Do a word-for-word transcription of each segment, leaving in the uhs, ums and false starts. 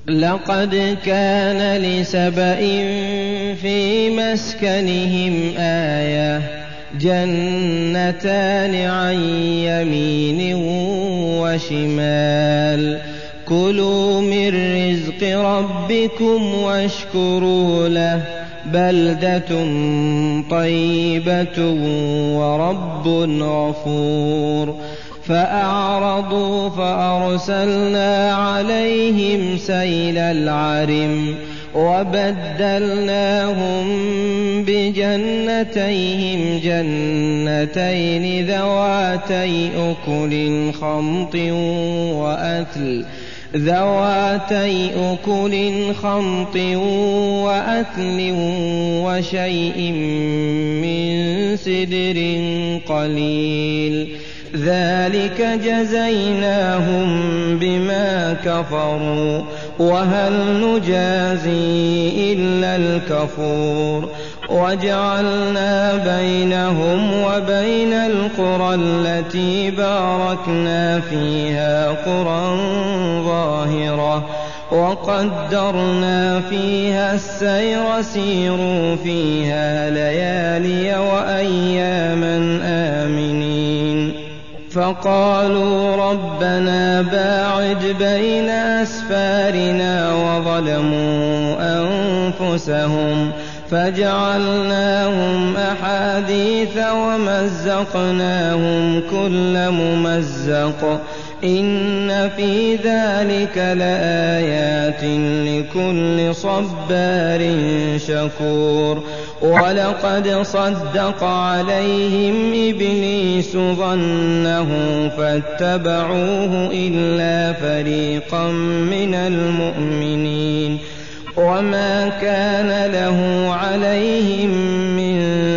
لقد كان لسبإ في مسكنهم آية جنتان عن يمين وشمال كلوا من رزق ربكم واشكروا له بلدة طيبة ورب غفور فأعرضوا فأرسلنا عليهم سيل العرم وبدلناهم بجنتيهم جنتين ذواتي أكل خمط وأثل ذواتي أكل خمط وأثل وشيء من سدر قليل ذلك جزيناهم بما كفروا وهل نجازي إلا الكفور وجعلنا بينهم وبين القرى التي باركنا فيها قرى ظاهرة وقدرنا فيها السير سيروا فيها ليالي وأياما آمنين فقالوا ربنا باعد بين أسفارنا وظلموا أنفسهم فجعلناهم أحاديث ومزقناهم كل ممزق إن في ذلك لآيات لكل صبار شكور ولقد صدق عليهم إبليس ظنه فاتبعوه إلا فريقا من المؤمنين وما كان له عليهم من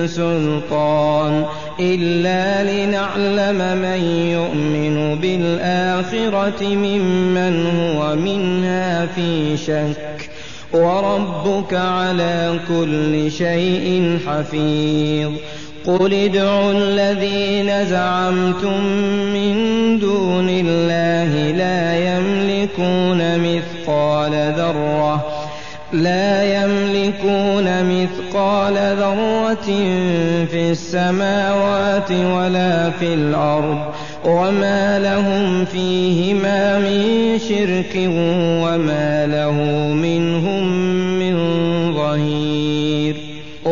سلطان إلا لنعلم من يؤمن بالآخرة ممن هو منها في شك وربك على كل شيء حفيظ قل ادعوا الذين زعمتم من دون الله لا يملكون مثقال ذرة لا يملكون مثقال ذرة في السماوات ولا في الأرض وما لهم فيهما من شرك وما له منهم من ظهير